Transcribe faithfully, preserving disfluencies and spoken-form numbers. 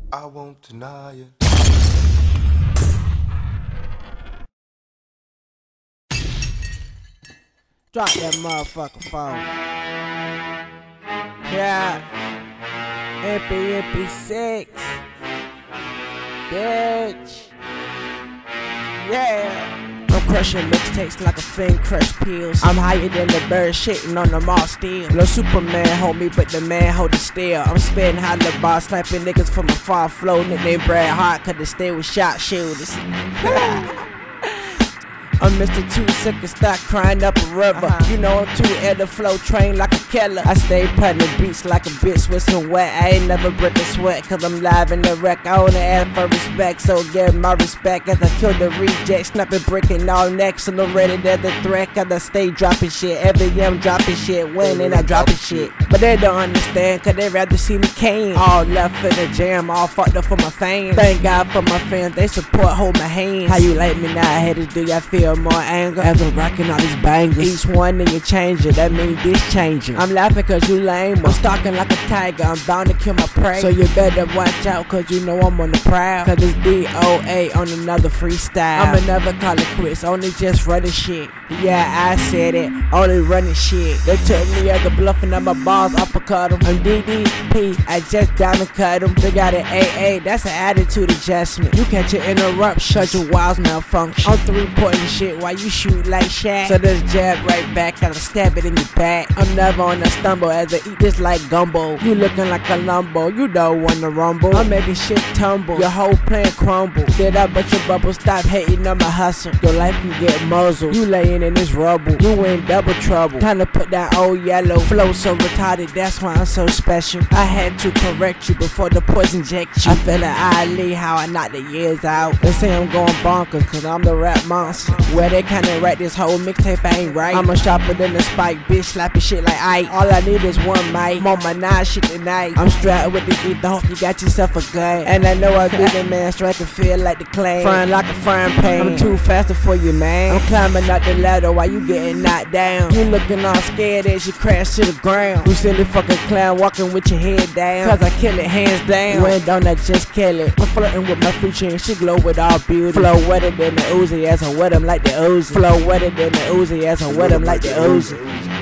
I won't deny it. Drop that motherfucking phone. Yeah. M P M P six. Bitch. Yeah. I'm crushing mixtapes like a fiend crush pills. I'm higher than the bird shitting on them all still. No Superman hold me, but the man hold the steel. I'm spitting hot the bar, sniping niggas from a far flow. Nickname Brad Hart, cause they stay with shot shooters. I'm Mister Too Sick and stop crying up a river. Uh-huh. You know I'm too air to flow, train like a killer. I stay putting beats like a bitch with some wet. I ain't never break a sweat, cause I'm live in the wreck. I only ask for respect, so give my respect. As I kill the reject, snapping, breaking all necks. And I'm ready to the threat, cause I stay dropping shit. Every year I'm dropping shit, winning I dropping shit. But they don't understand, cause they rather see me cane. All left in the jam, all fucked up for my fans. Thank God for my fans, they support, hold my hand. How you like me now, haters, do y'all feel more anger as I'm rocking all these bangers? Each one and you change it, that mean this changing. I'm laughing cause you lame, I'm stalking like a tiger, I'm bound to kill my prey. So you better watch out cause you know I'm on the prowl. Cause it's D O A on another freestyle. I'ma never call it quits, only just running shit. Yeah, I said it, only running shit. They took me as a bluff and my balls uppercut them. I'm D D P, I just down and cut them. They got an A A, that's an attitude adjustment. You catch an interruption cause your wires malfunction. I'm three-pointing shit while you shoot like Shaq. So this jab right back, gotta stab it in your back. I'm never on a stumble as I eat this like gumbo. You looking like a lumbo, you don't wanna rumble. I'm making shit tumble, your whole plan crumble. Did I but your bubble, stop hating on my hustle. Your life can get muzzled, you laying in this rubble. You in double trouble, time to put that old yellow. Flow so retarded, that's why I'm so special. I had to correct you before the poison inject you. I feel like Ali, how I knock the years out. They say I'm going bonkers cause I'm the rap monster. Where they kinda write this whole mixtape ain't right. I'm a sharper than the spike, bitch slapping shit like Ike. All I need is one mic, I'm on my nine shit tonight. I'm strapped with the ether, hope you got yourself a gun. And I know I be the man, striking feel like the claim. Frying like a frying pan, I'm too faster for you, man. I'm climbing up the ladder while you getting knocked down. You looking all scared as you crash to the ground. You silly fucking clown walking with your head down. Cause I kill it hands down, when don't I just kill it. I'm flirting with my future and she glow with all beauty. Flow wetter than the Uzi as I wet 'em like the Uzi. Flow wetter than the Uzi as I wet 'em like the Uzi.